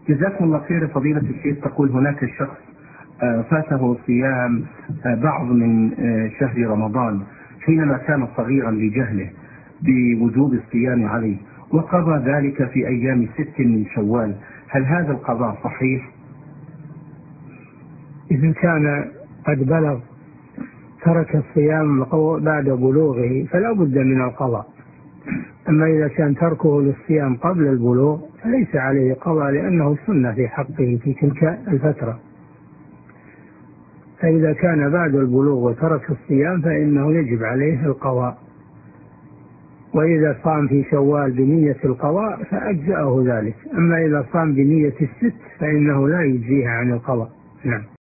جزاكم الله خير فضيلة الشيخ. تقول هناك شخص فاته صيام بعض من شهر رمضان حينما كان صغيرا لجهله بوجوب الصيام عليه، وقضى ذلك في أيام 6 من شوال، هل هذا القضاء صحيح؟ إذا كان قد بلغ ترك الصيام بعد بلوغه فلا بد من القضاء. أما إذا كان تركه للصيام قبل البلوغ فليس عليه قضاء، لأنه سنة في حقه في تلك الفترة. فإذا كان بعد البلوغ وترك الصيام فإنه يجب عليه القضاء، وإذا صام في شوال بنية القضاء فأجزأه ذلك. أما إذا صام بنية الست فإنه لا يجزيه عن القضاء. نعم.